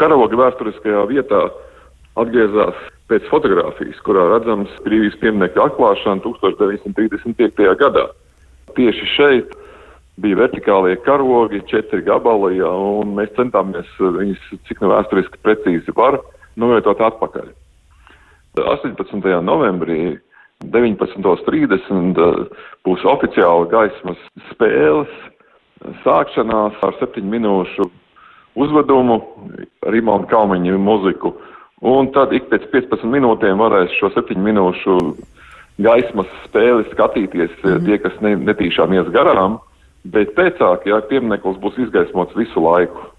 karoga vēsturiskajā vietā atgriezās pēc fotogrāfijas, kurā redzams Krievijas pieminekļa atklāšana 1935. gadā. Tieši šeit bija vertikālie karogi, 4 gabali, un mēs centāmies viņus, cik nu vēsturiski precīzi var, novietot atpakaļ. 18. novembrī 19:30 būs oficiāla gaismas spēles sākšanās ar 7 minūšu uzvedumu, Rimonta Kalmeņa muziku, un tad ik pēc 15 minūtēm varēs šo 7 minūšu gaismas spēli skatīties tie, kas netīšām ies garām, bet pēcāk, piemineklis būs izgaismots visu laiku.